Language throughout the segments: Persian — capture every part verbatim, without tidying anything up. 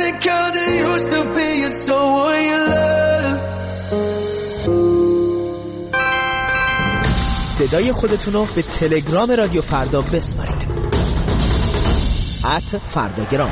the girl that used to be and so will you love. صدای خودتون رو به تلگرام رادیو فردا بسپارید. ات فرداگرام.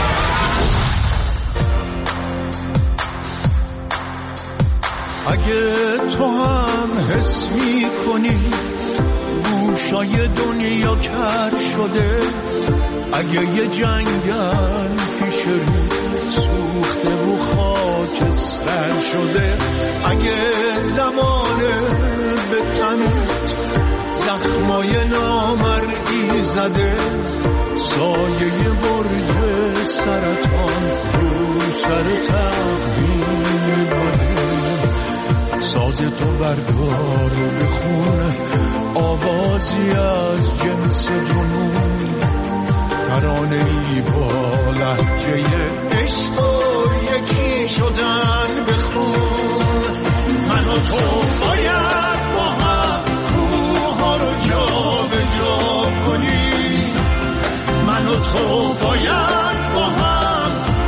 اگه تو هم حس می کنی گوشای دنیا کر شده، اگه یه جنگل پیش رو سوخته و خاکستر شده، اگه زمانه به تنت زخمای نامرئی زده، سایه برج سرطان رو سر تقویم میباره، ساز تو بردار و بخونه آوازی از جنس جنون، ترانه‌ای با لهجه عشق و یکی شدن بخون. من و تو باید با هم کوها رو جا به جا کنیم، من و تو باید